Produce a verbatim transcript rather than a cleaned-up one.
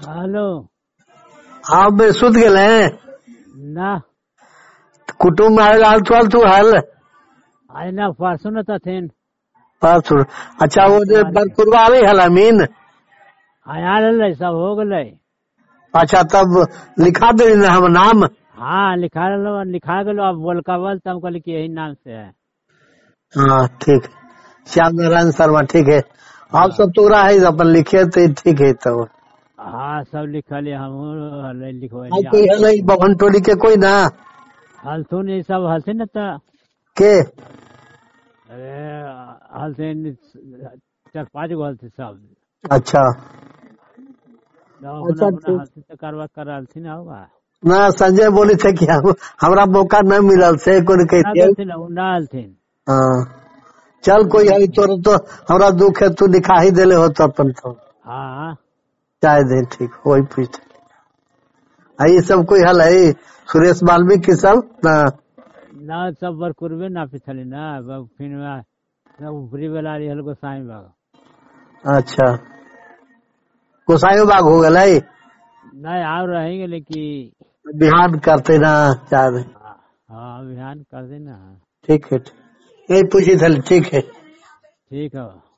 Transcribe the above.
Hello. हाँ बे सुत गेले ना कुटुम्ब आयल हाल चल तू हाल आज ना परसों न तो थे परसों। अच्छा वो जो बरकुरवा आवे हल अमीन। आया सब हो गए। अच्छा तब लिखा दे ना हम नाम। हाँ लिखा लो लिखा गलो अब बोलका बोल तब कहली कि यही नाम से है। हाँ ठीक श्याम नारायण शर्मा ठीक है। आप सब तो रहा है अपन लिखे तो ठीक है तो हाँ सब लिखल हम लिखवा आज कोई है नहीं बभन टोली के कोई ना हलथुन ये सब हलथिन न तो के अरे हलथिन चार पाँच गो हलथिन सब। अच्छा अपना अपना हलथिन से कारवा कर हलथिन होगा ना संजय बोली थे कि हम, हमरा मौका न मिलल से कोई कहती ना हलथिन। हाँ चल कोई है तो तो हमरा दुख है तू लिखा ही देले हो तो अपन तो हाँ चाहे दे ठीक वही पूछ ये सब कोई हल है सुरेश वाल्मीकि सब ना ना सब बर कुरबे ना पिछली ना फिर ऊपरी वाला हल गोसाई बाग। अच्छा गोसाई बाग हो गए नहीं आप रहेंगे लेकिन बिहान करते ना चाहे हाँ बिहान कर देना। ठीक है यही पूछी थी ठीक है ठीक है।